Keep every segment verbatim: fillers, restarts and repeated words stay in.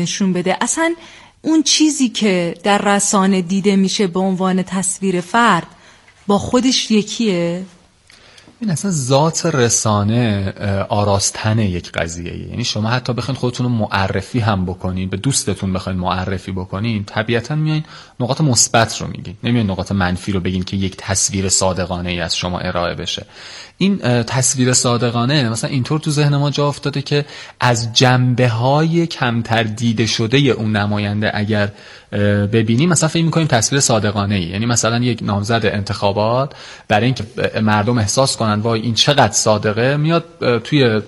نشون بده. اصلا اون چیزی که در رسانه دیده میشه به عنوان تصویر فرد با خودش یکیه؟ این اصلا ذات رسانه آراستن یک قضیه، یعنی شما حتی بخواید خودتون رو معرفی هم بکنین، به دوستتون بخواید معرفی بکنین، طبیعتا میایین نقاط مثبت رو میگین، نمیایین نقاط منفی رو بگین که یک تصویر صادقانه ای از شما ارائه بشه. این تصویر صادقانه مثلا اینطور تو ذهن ما جا افتاده که از جنبه‌های کمتر دیده شده اون نماینده اگر ببینیم مثلا فکر می‌کنیم تصویر صادقانه ای، یعنی مثلا یک نامزد انتخابات برای اینکه مردم احساس کنن وای این چقدر صادقه، میاد توی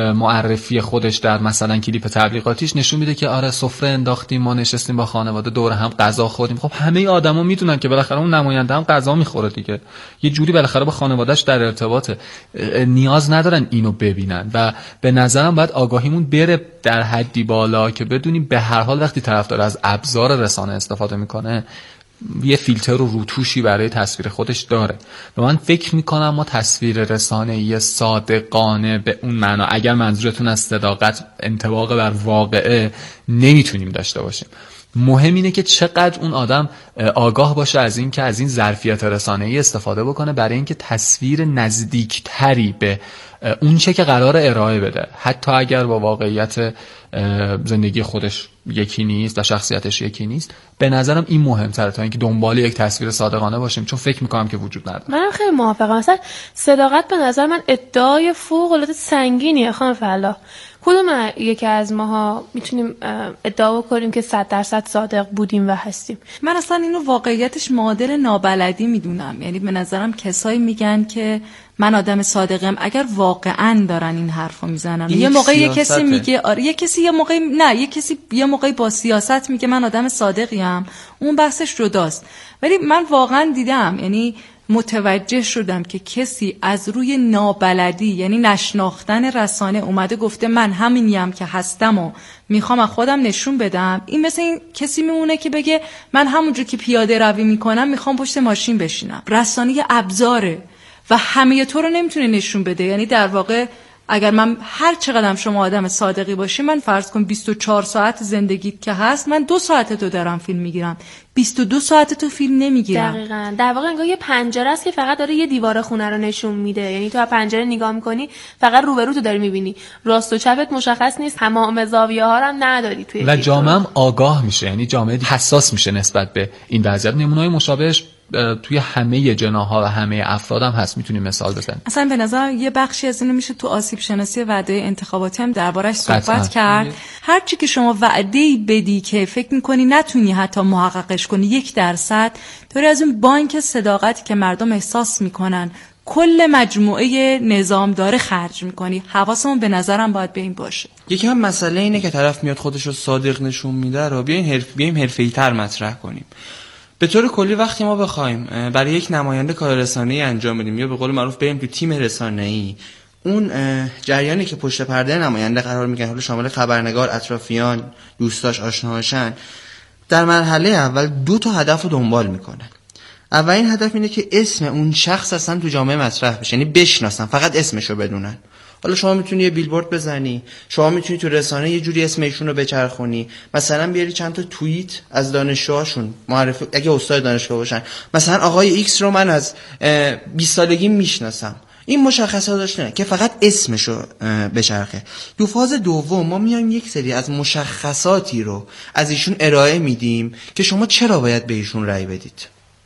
معرفی خودش در مثلا کلیپ تبلیغاتیش نشون میده که آره سفره انداختیم، ما نشستیم با خانواده دور هم غذا خوردیم. خب همه آدما میدونن که بالاخره اون نماینده هم غذا میخوره دیگه، یه جوری بالاخره با خانواده‌اش در ارتباطه، نیاز ندارن اینو ببینن. و به نظرم باید آگاهیمون بره در حدی بالا که بدونیم به هر حال وقتی طرفدار از ابزار رسانه استفاده میکنه یه فیلتر و روتوشی برای تصویر خودش داره. و من فکر میکنم ما تصویر رسانه‌ای صادقانه به اون معنا، اگر منظورتون از صداقت انطباق بر واقعه، نمیتونیم داشته باشیم. مهم اینه که چقدر اون آدم آگاه باشه از این که از این ظرفیت رسانه‌ای استفاده بکنه برای اینکه تصویر نزدیکتری به اون چه که قرار ارائه بده، حتی اگر با واقعیت زندگی خودش یکی نیست و شخصیتش یکی نیست. به نظرم این مهم‌تره تا اینکه دنبال یک تصویر صادقانه باشیم، چون فکر می‌کنم که وجود نداره. منم خیلی موافقم. مثلا صداقت به نظر من ادعای فوق‌العاده سنگینیه خانم فلاح. کدوم یکی از ماها میتونیم ادعا کنیم که صد درصد صادق بودیم و هستیم؟ من اصلا اینو واقعیتش معادل نابلدی میدونم. یعنی به نظرم کسایی میگن که من آدم صادقم اگر واقعا دارن این حرفو میزنن. یه موقع یه کسی میگه آره، یه کسی یه موقع نه، یه کسی یه موقع با سیاست میگه من آدم صادقیم، اون بحثش جداست. ولی من واقعا دیدم، یعنی متوجه شدم که کسی از روی نابلدی، یعنی نشناختن رسانه، اومده گفته من همینیم که هستم و میخوام از خودم نشون بدم. این مثل این کسی میمونه که بگه من همونجور که پیاده روی میکنم میخوام پشت ماشین بشینم. رسانه ابزاره و همه تو رو نمیتونه نشون بده. یعنی در واقع اگر من هر چقدر شما آدم صادقی باشی، من فرض کن بیست و چهار ساعت زندگیت که هست، من دو ساعت تو دارم فیلم میگیرم، بیست و دو ساعت تو فیلم نمیگیرم. دقیقاً. در واقع انگار یه پنجره است که فقط داره یه دیوار خونه رو نشون میده. یعنی تو از پنجره نگاه میکنی فقط روبرو تو داری میبینی، راست و چپت مشخص نیست، تمام زاویه ها رو هم نداری توی. و جامعه هم آگاه میشه، یعنی جامعه حساس میشه نسبت به این وضعیت. نمونه‌های مشابهش توی همه جناح‌ها و همه افراد هم هست، میتونیم مثال بزنیم. اصلا به نظر یه بخشی از اینو میشه تو آسیب شناسی وعده انتخاباتی هم دربارش صحبت کرد. هر چی که شما وعده‌ای بدی که فکر می‌کنی نتونی حتی محققش کنی یک درصد، داری از اون بانک صداقتی که مردم احساس میکنن کل مجموعه نظام داره خرج میکنی. حواسمون به نظرم باید به این باشه. یکی هم مسئله اینه که طرف میاد خودش رو صادق نشون میده رو بیاین حرف بیایم حرفه‌ای‌تر مطرح کنیم. به طور کلی وقتی ما بخوایم برای یک نماینده کار رسانه‌ای انجام بدیم یا به قول معروف بریم تو تیم رسانه‌ای، اون جریانی که پشت پرده نماینده قرار میگیره، حالا شامل خبرنگار، اطرافیان، دوستاش، آشناهاشن، در مرحله اول دو تا هدف رو دنبال میکنن. اولین هدف اینه که اسم اون شخص اصلا تو جامعه مطرح بشه، یعنی بشناسن، فقط اسمشو بدونن. حالا شما میتونی یه بیلبورد بزنی، شما میتونی تو رسانه یه جوری اسم ایشون رو بچرخونی، مثلا بیاری چند تا توییت از دانشجوهاشون معرفی، اگه استاد دانشگاه باشن، مثلا آقای ایکس رو من از بیست سالگی میشناسم. این مشخصات داشتن که فقط اسمشو بچرخه. دو فاز دوم ما میایم یک سری از مشخصاتی رو از ایشون ارائه میدیم که شما چرا باید به ایشون رأی بدید.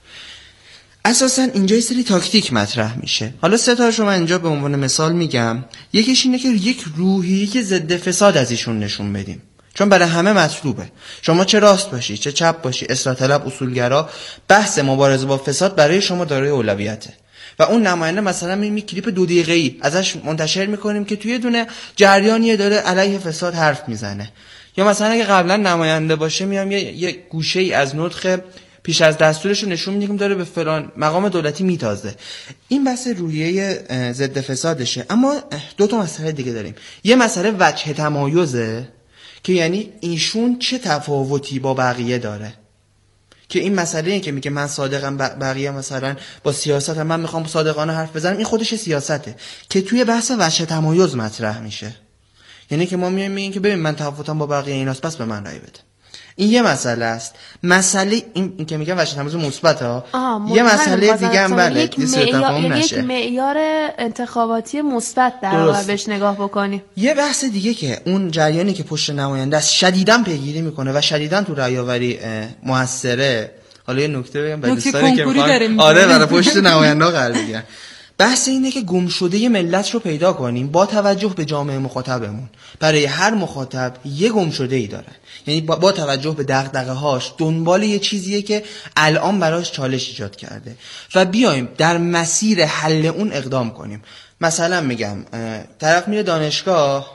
اساساً اینجا یه سری تاکتیک مطرح میشه. حالا سه تاشو من اینجا به عنوان مثال میگم. یکیش اینه که یک روحیه که ضد فساد از ایشون نشون بدیم، چون برای همه مطلوبه. شما چه راست باشی چه چپ باشی، اصلاح طلب، اصولگرا، بحث مبارزه با فساد برای شما دارای اولویته. و اون نماینده مثلا می کلیپ دو دقیقه‌ای ازش منتشر میکنیم که توی دونه جریانی داره علیه فساد حرف میزنه. یا مثلا اگه قبلا نماینده باشه میام یه, یه گوشه‌ای از نطق پیش از دستورش رو نشون میدیم داره به فلان مقام دولتی میتازه. این بحث روحیه ضد فسادشه. اما دو تا مسئله دیگه داریم. یه مسئله وجه تمایزه که یعنی ایشون چه تفاوتی با بقیه داره، که این مسئله این که میگه من صادقم، بقیه مثلا با سیاست من میخوام صادقانه حرف بزنم، این خودش سیاسته که توی بحث وجه تمایز مطرح میشه. یعنی که ما میایم میگیم که ببین من تفاوتم با بقیه ایناست پس به من رأی بده. این یه مسئله است. مسئله این, این که میگم وجه تمایز مثبت ها. یه مسئله دیگه هم بله یک معیار یک معیار انتخاباتی مثبت در واقع بهش نگاه بکنیم. یه بحث دیگه که اون جریانی که پشت نماینده است شدیداً پیگیری میکنه و شدیداً تو رأی‌آوری موثره. حالا یه نکته بگم برای دوستانی که میخوان آره برای پشت نماینده قرار بگیرن. بحث اینه که گمشده ملت رو پیدا کنیم با توجه به جامعه مخاطبمون. برای هر مخاطب یه گمشده ای داره، یعنی با, با توجه به دغدغه هاش دنبال یه چیزیه که الان براش چالش ایجاد کرده و بیایم در مسیر حل اون اقدام کنیم. مثلا میگم طرف میره دانشگاه،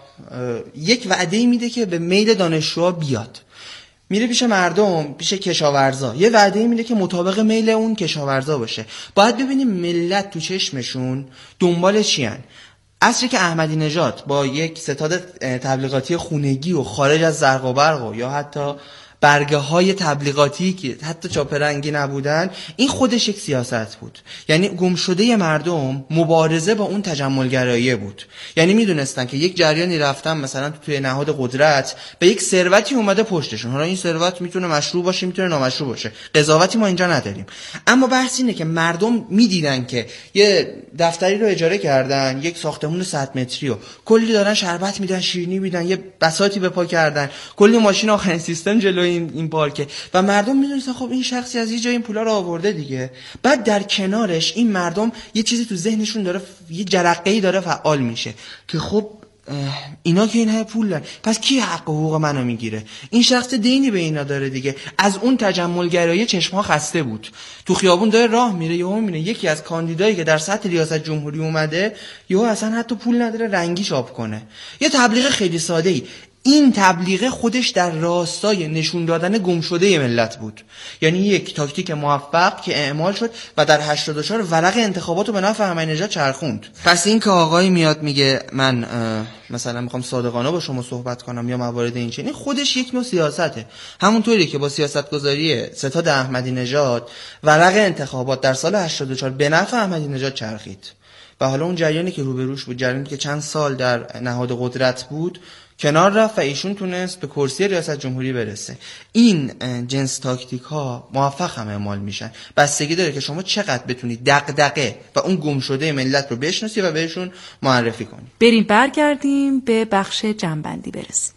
یک وعده میده که به میل دانشجوها بیاد، میره پیش مردم، پیش کشاورزا، یه وعده میده که مطابق میل اون کشاورزا باشه. باید ببینیم ملت تو چشمشون دنبال چی هن. عصری که احمدی نژاد با یک ستاد تبلیغاتی خونگی و خارج از زرق و برق و یا حتی برگه های تبلیغاتی که حتی چاپرنگی نبودن، این خودش یک سیاست بود. یعنی گمشده مردم مبارزه با اون تجملگرایی بود. یعنی میدونستن که یک جریانی رفتن مثلا توی نهاد قدرت به یک ثروتی اومده پشتشون. حالا این ثروت میتونه مشروع باشه، میتونه نامشروع باشه، قضاوتی ما اینجا نداریم. اما بحث اینه که مردم میدیدن که یه دفتری رو اجاره کردن، یک ساختمون صد متری رو کلی دارن شربت میدن، شیرینی میدن، یه بساطی به پا کردن، کلی ماشین آخرین سیستم جلوی این این پارکه و مردم میدونستن خب این شخصی از یه جای این پولا رو آورده دیگه. بعد در کنارش این مردم یه چیزی تو ذهنشون داره، یه جرقه‌ای داره فعال میشه که خب اینا که این های پول دارن، پس کی حق حقوق منو میگیره؟ این شخص دینی به اینا داره دیگه. از اون تجملگرایی چشم‌ها خسته بود. تو خیابون داره راه میره، یهو میبینه یکی از کاندیدایی که در سطح ریاست جمهوری اومده یهو اصلا حتی پول نداره رنگی چاپ کنه. یه تبلیغ خیلی ساده‌ای. این تبلیغ خودش در راستای نشون دادن گمشده ملت بود. یعنی یک تاکتیک موفق که اعمال شد و در هشتاد و چهار ورق انتخابات رو به نفع احمدی نژاد چرخوند. پس این که آقای میاد میگه من مثلا میخوام صادقانه با شما صحبت کنم یا موارد این چنین، خودش یک نوع سیاسته. همونطوری که با سیاستگذاری ستاد احمدی نژاد ورق انتخابات در سال هشتاد و چهار به نفع احمدی نژاد چرخید و حالا اون جریانی که روبروش بود، جریانی که چند سال در نهاد قدرت بود، کنار رفت و ایشون تونست به کرسی ریاست جمهوری برسه. این جنس تاکتیک ها موفق هم اعمال میشن. بستگی داره که شما چقدر بتونید دغدغه و اون گمشده ملت رو بشناسی و بهشون معرفی کنی. بریم برگردیم به بخش جنبندی برسیم.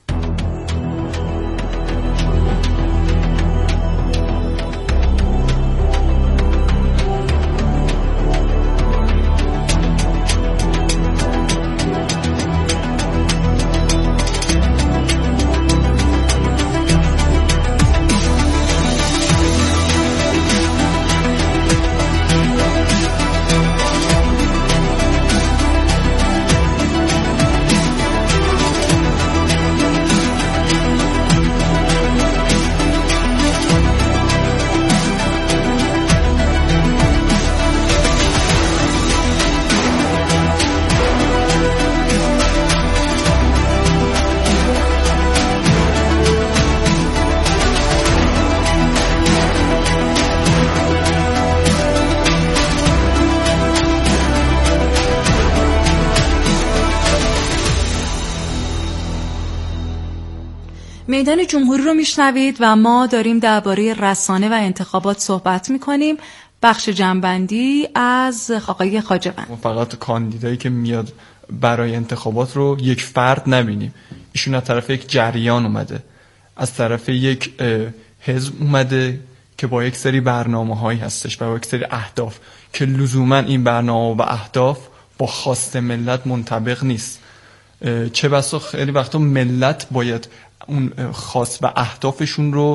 میدان جمهوری رو میشنوید و ما داریم درباره رسانه و انتخابات صحبت میکنیم. بخش جنبندی از آقای خواجه‌وند. فقط کاندیدایی که میاد برای انتخابات رو یک فرد نبینیم. ایشون از طرف یک جریان اومده، از طرف یک حزب اومده که با یک سری برنامه‌هایی هستش و با یک سری اهداف که لزوما این برنامه و اهداف با خواست ملت منطبق نیست. چه بسا خیلی وقتا ملت باید اون خاص و اهدافشون رو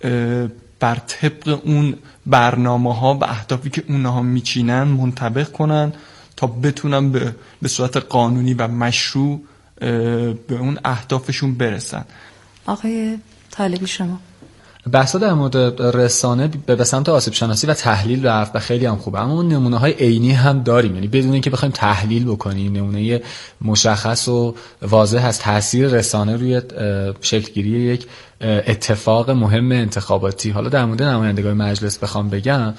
بر طبق اون برنامه ها و اهدافی که اونها میچینن منطبق کنن تا بتونن به, به صورت قانونی و مشروع به اون اهدافشون برسن. آقای طالبی شما بحثا در مورد رسانه به سمت آسیب شناسی و تحلیل رفت و خیلی هم خوبه، اما نمونه های عینی هم داریم. یعنی بدون اینکه بخوایم تحلیل بکنیم، نمونه مشخص و واضح از تاثیر رسانه روی شکلگیری یک اتفاق مهم انتخاباتی. حالا در مورد نمایندگان مجلس بخوام بگم،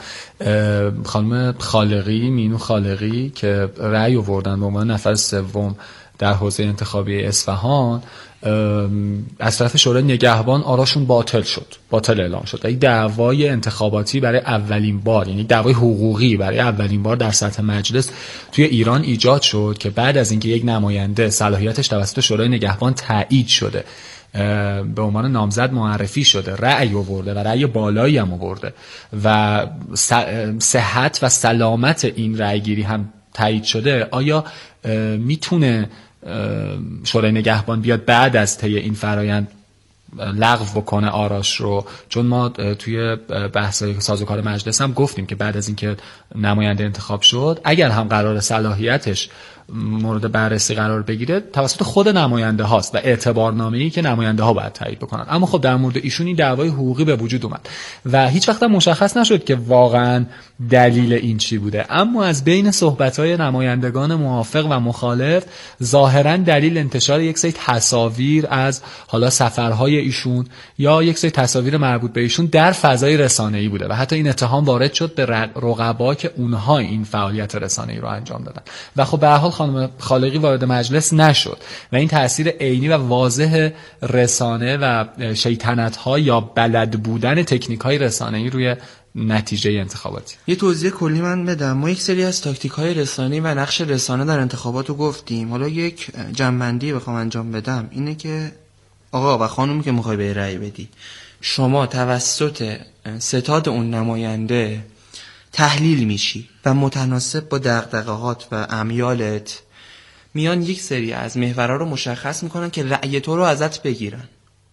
خانم خالقی، مینو خالقی که رأی آوردن به عنوان نفر سوم در حوزه انتخابی اصفهان از طرف شورای نگهبان آراشون باطل شد، باطل اعلام شد. این دعوای انتخاباتی برای اولین بار، یعنی دعوای حقوقی برای اولین بار در سطح مجلس توی ایران ایجاد شد که بعد از اینکه یک نماینده صلاحیتش توسط شورای نگهبان تایید شده، به عنوان نامزد معرفی شده، رأی آورده و رأی بالایی هم آورده و صحت و سلامت این رأیگیری هم تایید شده، آیا میتونه شورای نگهبان بیاد بعد از طی این فرایند لغو بکنه آراش رو؟ چون ما توی بحث‌های سازوکار مجلس هم گفتیم که بعد از اینکه نماینده انتخاب شد، اگر هم قرار صلاحیتش مورد بررسی قرار بگیره توسط خود نماینده هاست و اعتبارنامه‌ای که نماینده ها باید تایید بکنن. اما خب در مورد ایشون این دعوای حقوقی به وجود اومد و هیچ وقت هم مشخص نشد که واقعا دلیل این چی بوده. اما از بین صحبت‌های نمایندگان موافق و مخالف ظاهرا دلیل انتشار یک سری تصاویر از حالا سفرهای ایشون یا یک سری تصاویر مربوط به ایشون در فضای رسانه‌ای بوده و حتی این اتهام وارد شد به رقبا که اونها این فعالیت رسانه‌ای رو انجام دادن و خب به هر حال خانم خالقی وارد مجلس نشد و این تأثیر عینی و واضح رسانه و شیطنت‌ها یا بلد بودن تکنیک‌های رسانه‌ای روی نتیجه انتخاباتی. یه توضیح کلی من بدم. ما یک سری از تاکتیک‌های رسانه‌ای و نقش رسانه در انتخابات رو گفتیم. حالا یک جمع‌بندی بخوام انجام بدم اینه که آقا و خانومی که می‌خوای به رأی بدی، شما توسط ستاد اون نماینده تحلیل میشی و متناسب با دغدغه‌هات و امیالت میان یک سری از محورها رو مشخص میکنن که رأی تو رو ازت بگیرن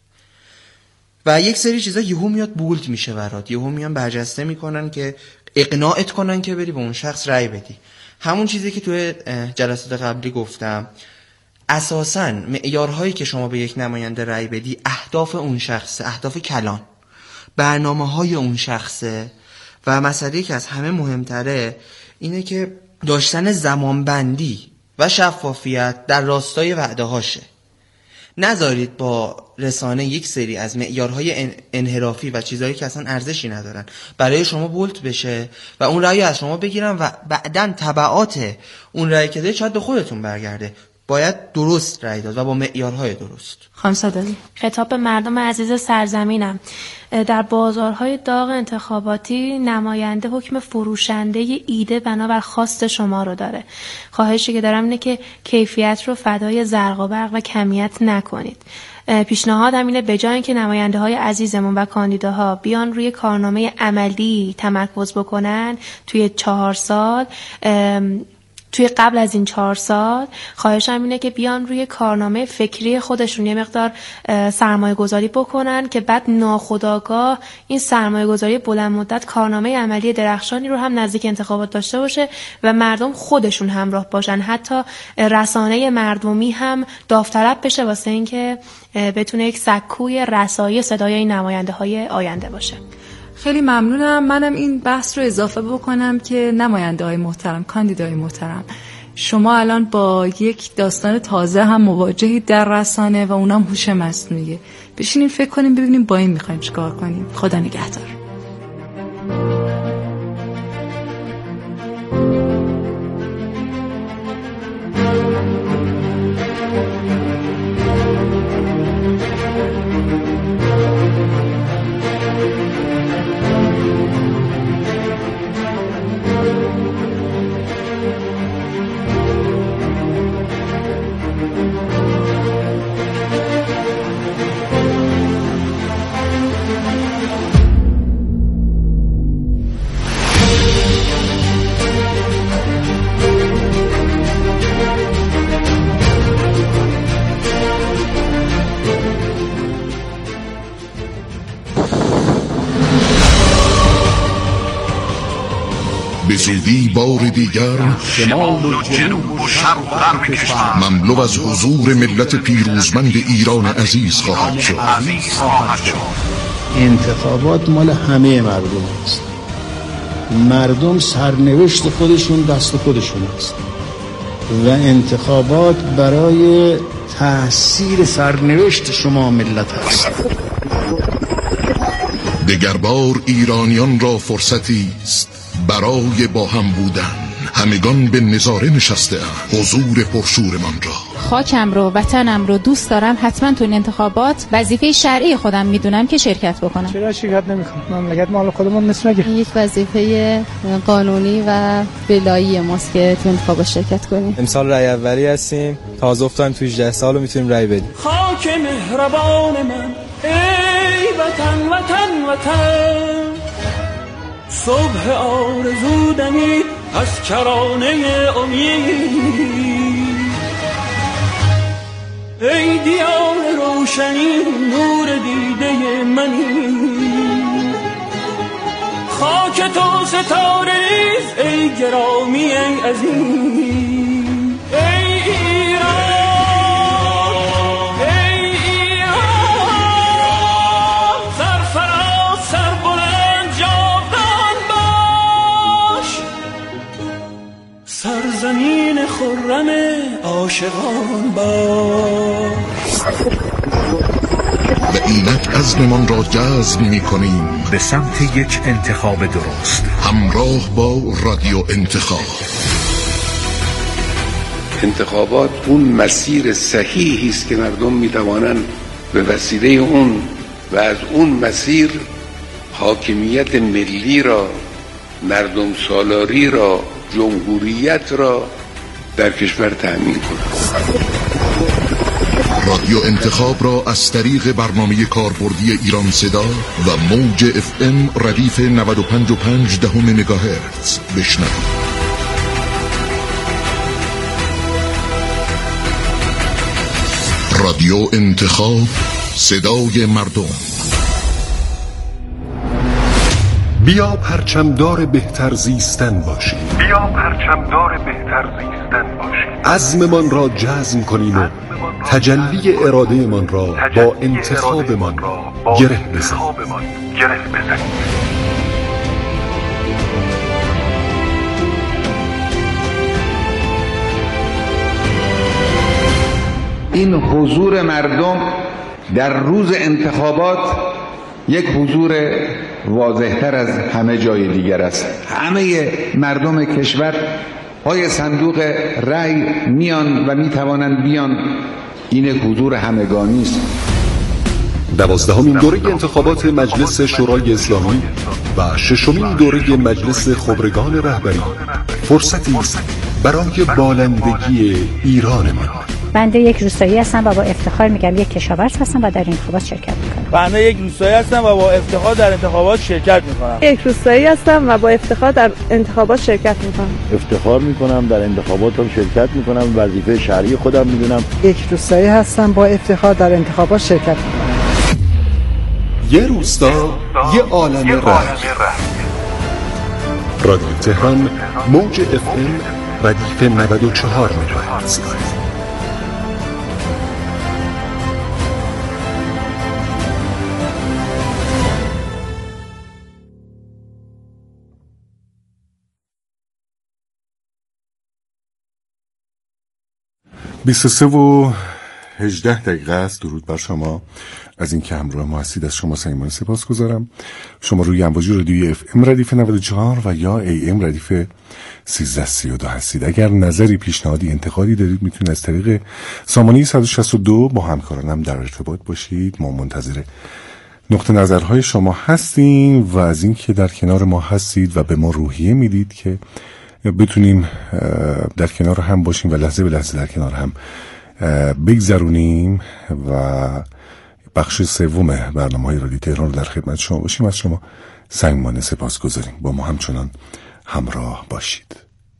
و یک سری چیزا یهو میاد بولد میشه برات، یهو میان برجسته میکنن که اقناعت کنن که بری به اون شخص رأی بدی. همون چیزی که توی جلسات قبلی گفتم، اساساً معیارهایی که شما به یک نماینده رأی بدی اهداف اون شخصه، اهداف کلان، برنامه‌های اون شخصه و مسئله‌ای که از همه مهمتره اینه که داشتن زمانبندی و شفافیت در راستای وعده هاشه. نذارید با رسانه یک سری از معیارهای انحرافی و چیزهایی که اصلا ارزشی ندارن برای شما بولت بشه و اون رأی از شما بگیرن و بعداً تبعات اون رأی که دارید شاید به خودتون برگرده. باید درست رأی داد و با معیارهای درست. خانم صادقی، خطاب به مردم عزیز سرزمینم، در بازارهای داغ انتخاباتی نماینده حکم فروشنده ایده بنابر خواست شما رو داره. خواهشی که دارم اینه که کیفیت رو فدای زرق و برق و کمیت نکنید. پیشنهادم اینه به جای اینکه نماینده های عزیزمون و کاندیداها بیان روی کارنامه عملی تمرکز بکنن توی چهار سال، توی قبل از این چهار سال خواهشم اینه که بیان روی کارنامه فکری خودشون یه مقدار سرمایه گذاری بکنن که بعد ناخودآگاه این سرمایه گذاری بلند مدت کارنامه عملی درخشانی رو هم نزدیک انتخابات داشته باشه و مردم خودشون همراه باشن. حتی رسانه مردمی هم داوطلب بشه واسه این که بتونه یک سکوی رسایی صدای این نماینده های آینده باشه. خیلی ممنونم. منم این بحث رو اضافه بکنم که نماینده های محترم، کاندیدای محترم، شما الان با یک داستان تازه هم مواجهید در رسانه و اونم هوش مصنوعیه. بشینیم فکر کنیم ببینیم با این میخوایم چیکار کنیم. خدا نگهدار. به زودی بار دیگر شمال و جنوب و شرق و غرب کشور مملو از حضور ملت پیروزمند ایران عزیز خواهد شد. انتخابات مال همه مردم است. مردم سرنوشت خودشون دست خودشون است و انتخابات برای تأثیر سرنوشت شما ملت است. دگربار ایرانیان را فرصتی است برای با هم بودن. همگان به نظاره نشسته اند حضور پرشورمان را. خاکم رو، وطنم رو دوست دارم، حتما تو این انتخابات وظیفه شرعی خودم میدونم که شرکت بکنم. چرا شرکت نمیکنم؟ مملکت مال خودمون نیست مگه؟ یک وظیفه قانونی و ولایی ماست که تو انتخابات شرکت کنیم. امسال رای اولی هستیم، تازه افتادیم تو هجده سال و میتونیم رای بدیم. خاک مهربان من ای وطن وطن وطن، صبح آرزو دمید از کرانه امید، ای دیار روشنی نور دیده منی، خاک تو ستاره ریز ای گرامی ای عزیز، ای ایران ای ایران، سرفراز سربلند جاودان باش، سرزمین خرم عاشقان باش. و اینک عزممان را جزم می کنیم به سمت یک انتخاب درست، همراه با رادیو انتخاب. انتخابات اون مسیر صحیحی است که مردم می توانند به وسیله اون و از اون مسیر حاکمیت ملی را، مردم سالاری را، جمهوریت را در کشور تأمین کنند. رادیو انتخاب را از طریق برنامه کاربردی ایران صدا و موج اف ام ردیف نود و پنج و پنج دهم مگاهرتز بشنوید. رادیو انتخاب، صدای مردم. بیا پرچمدار بهتر زیستن باشیم، بیا پرچمدار بهتر زیستن باشیم، عزممان را جزم کنیم و تجلی اراده من را با انتخاب من گره بزنیم. این حضور مردم در روز انتخابات یک حضور واضح‌تر از همه جای دیگر است. همه مردم کشور پای صندوق رأی میان و میتوانند بیان. این یک حضور همگانی است. دوازدهمین دوره انتخابات مجلس شورای اسلامی و ششمین دوره مجلس خبرگان رهبری فرصتی است برای بالندگی ایران ما. بنده یک روستایی هستم و با افتخار میگم یک کشاورز هستم و در این انتخابات شرکت میکنم. بنده یک روستایی هستم و با افتخار در انتخابات شرکت میکنم. یک روستایی هستم و با افتخار در انتخابات شرکت میکنم. افتخار میکنم در انتخابات هم شرکت میکنم، وظیفه شرعی خودم میدونم. یک روستایی هستم با افتخار در انتخابات شرکت میکنم. یه روستا یه عالم رنگ. رادیو تهران موج اف ام ردیف نود و چهار مگاهرتز. بیست و سه و هجده دقیقه است. درود بر شما از این که همراه ما هستید. از شما صمیمانه سپاس گذارم. شما روی امواج رادیوی اف ام ردیف نود و چهار و یا ای ام ردیف سیزده سی و دو هستید. اگر نظری، پیشنهادی، انتقادی دارید میتونید از طریق سامانه صد و شصت و دو با همکارانم در ارتباط باشید. ما منتظر نقطه نظرهای شما هستیم و از این که در کنار ما هستید و به ما روحیه میدید که بتونیم در کنار هم باشیم و لحظه به لحظه در کنار هم بگذرونیم و بخش سوم برنامه‌های رادیو تهران رو در خدمت شما باشیم. از شما صمیمانه سپاس گذاریم. با ما همچنان همراه باشید.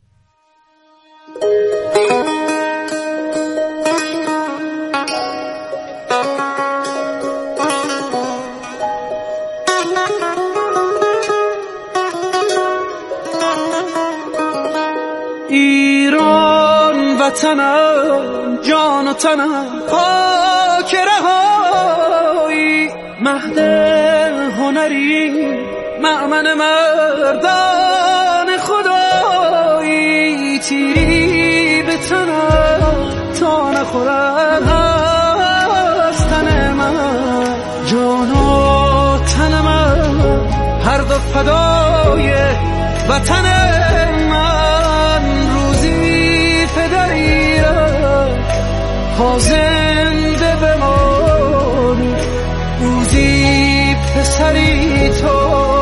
ایران وطنم، جان و تنم پاک رهایی، مهد هنری، مأمن مردان خدایی، تیری به تنم تا نخورد از تن من، جان و تن من هر دو فدای وطن من. روزی پدری را تا زنده بمانی، روزی پسری تو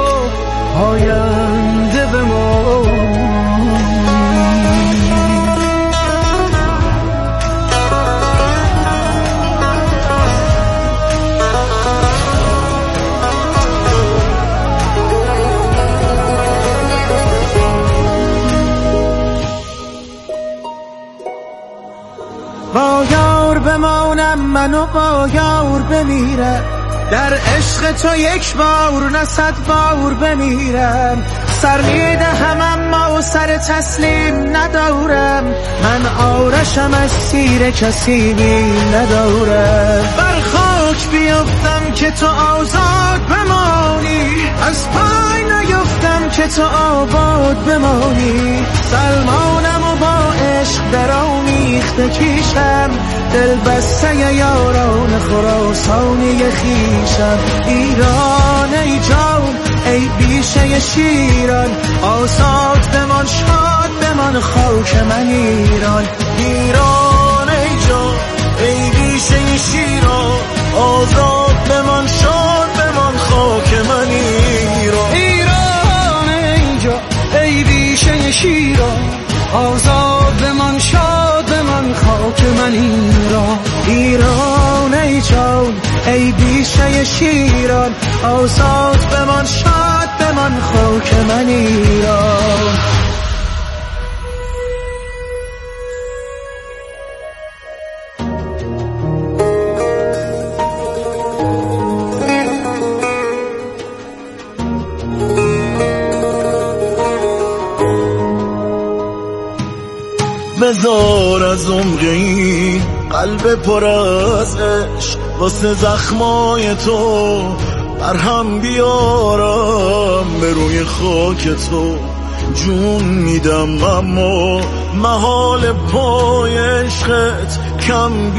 آینده بمانی. با یار بمانم منو با یار بمیرم، در عشق تو یک بار نه صد بار بمیرم. سر میدهم اما سر تسلیم ندارم، من آرشم از تیر کسی بیم ندارم. بر خاک بیفتم که تو آزاد بمانی، از پای نیفتم که تو آباد بمانی. سلمانم و با عشق در آمیخته کیشم، دل بسته یاران خراسانی خیشم. ایران ای جان ای بیشه شیران، آزاد بمان شاد بمان خاک من ایران. ایران ای جان ای بیشه شیران، آزاد بمان شاد بمان خاک من ایران. ایران ای جان ای بیشه شیران، آزاد بمان شاد بمان خاک من ایران. ایران ای جان ای بیشه شیران، آزاد بمان شاد بمان خاک من ایران. بذار از عمق این قلب پر از عشق، واسه زخمای تو برهم بیارم. به روی خاک تو جون میدم اما محال پای عشقت کم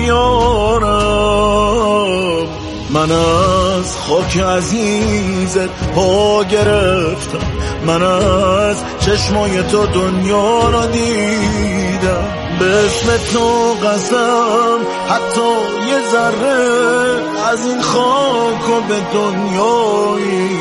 بیارم. من از خاک عزیزت پا گرفتم، من از چشمای تو دنیا را دیدم. به اسم تو قسم حتی یه ذره از این خاک و به دنیایی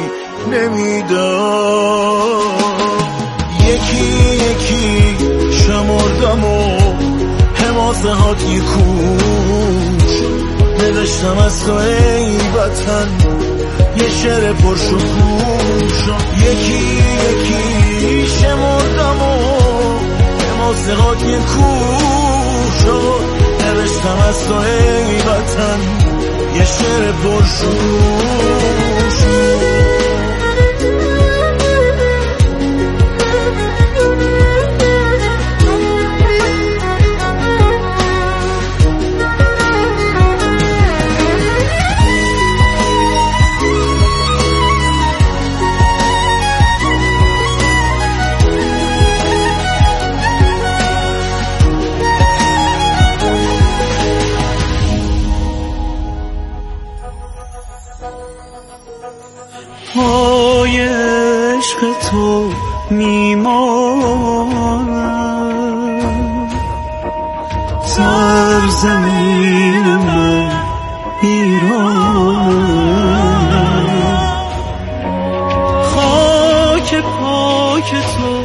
نمیدم. یکی یکی شمردم و حماسه هات یه کوش، نوشتم از تو ای وطن یه شعر پرشکوش. یکی یکی شمردم و حماسه هات یه کوش، نوشتم از تو ای وطن یه شعر پرشکوش. پای عشق تو میمانم، سرزمین من ایرانم. خاک پاک تو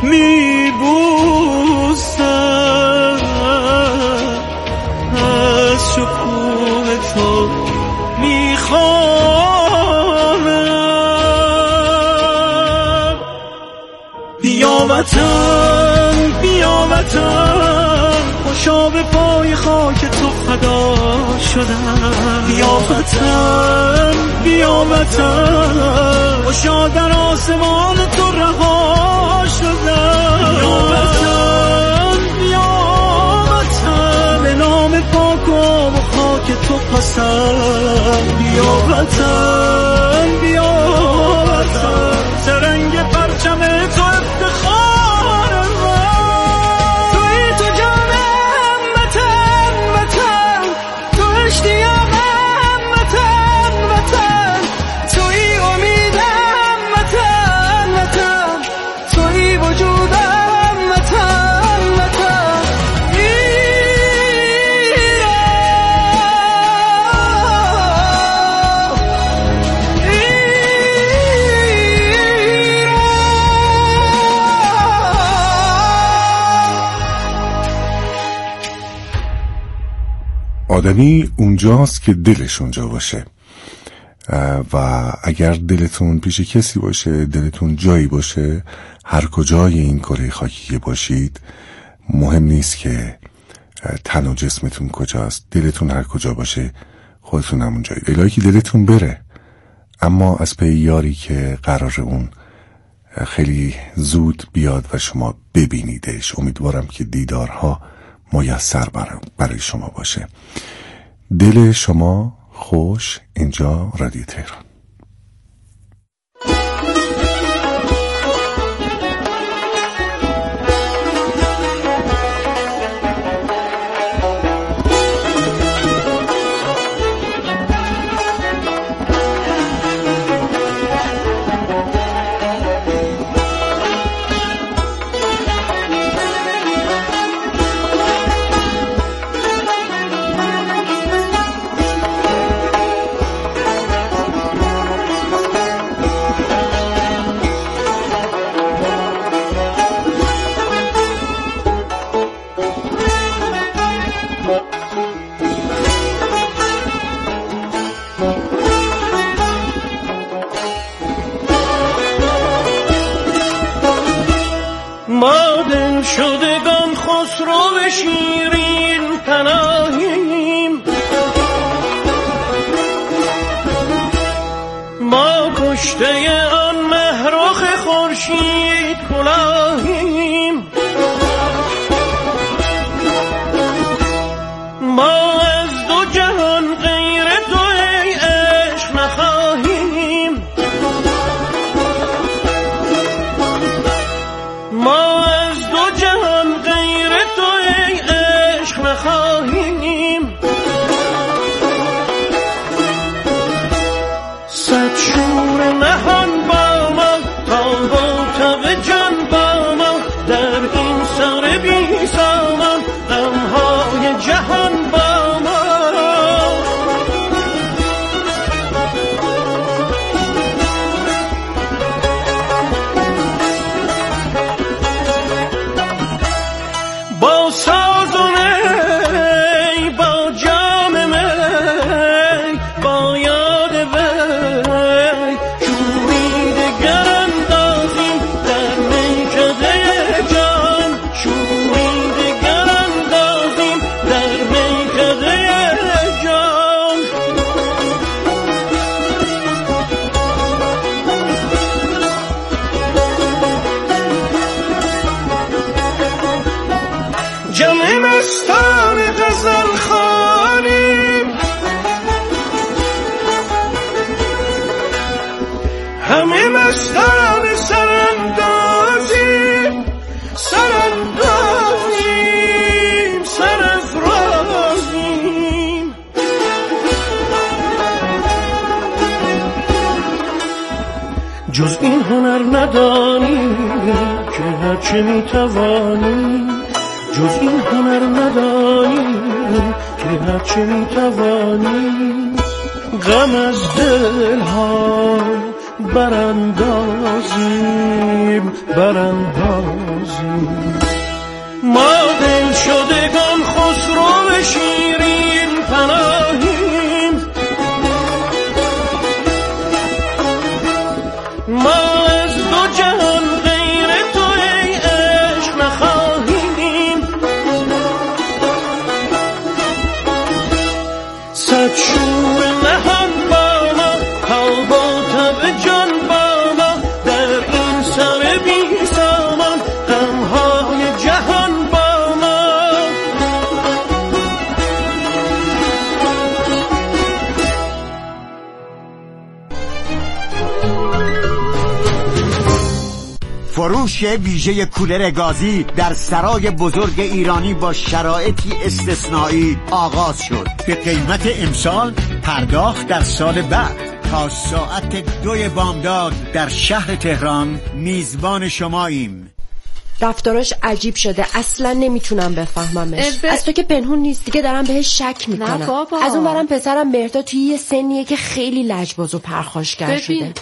میبوسم، از شکوه تو میخوام. بیا وطن بیا وطن، خوشا به پای خاک تو فدا شدم. بیا وطن بیا وطن، خوشا در آسمان تو رها شدم. بیا وطن بیا وطن، به نام پاک و خاک تو قسم. بیا وطن بیا وطن، سرنگ پرچم تو افتخار من. توی تو جانم وطن وطن، تو اشتیاقم وطن وطن، توی امیدم وطن وطن، توی وجودم وطن وطن. ایران آدمی اونجاست که دلش اونجا باشه و اگر دلتون پیش کسی باشه، دلتون جایی باشه، هر کجای این کره خاکی که باشید، مهم نیست که تن و جسمتون کجاست، دلتون هر کجا باشه خودتون همون جایی. الهی که دلتون بره، اما از پی یاری که قرار اون خیلی زود بیاد و شما ببینیدش. امیدوارم که دیدارها میسر برای شما باشه. دل شما خوش. اینجا رادیو تهران. شدگان خسرو شیرین پناهیم، ما کشته آن مهرخ خورشید کلاهیم، ما از دو جهان غیر تو ای عشق نخواهیم، ما صد شور نهان با ما تا با تب جان با ما در این سر بی سامان غمهای جهان با ما. با ساز و نی با جام می با یاد وی شوری دگر اندازیم در میکده جان، شوری دگر اندازیم در میکده جان. جمع مستان غزل خوانیم، همه مستان سراندازیم، سراندازیم، سرافرازیم. جز این هنر ندانیم که هرچه میتوانیم، جز این هنر ندانیم که هرچه میتوانیم غم از دلها براندازیم، براندازیم. ما دل شدگان خسرو شیرین پناهیم، ما از دو جهان غیر تو ای عشق نخواهیم، صد شور نهان با ما تا با تب جان با ما در این سر بی سامان غمهای جهان با ما. فروش ویژه کولر گازی در سرای بزرگ ایرانی با شرایطی استثنایی آغاز شد. به قیمت امسال، پرداخت در سال بعد. تا ساعت دوی بامداد در شهر تهران میزبان شماییم. رفتاراش عجیب شده، اصلا نمیتونم بفهممش. ب... از تو که پنهون نیست دیگه، دارم بهش شک میکنم. نه بابا. از اون برم پسرم بهتا توی یه سنیه که خیلی لجباز و پرخاشگر شده.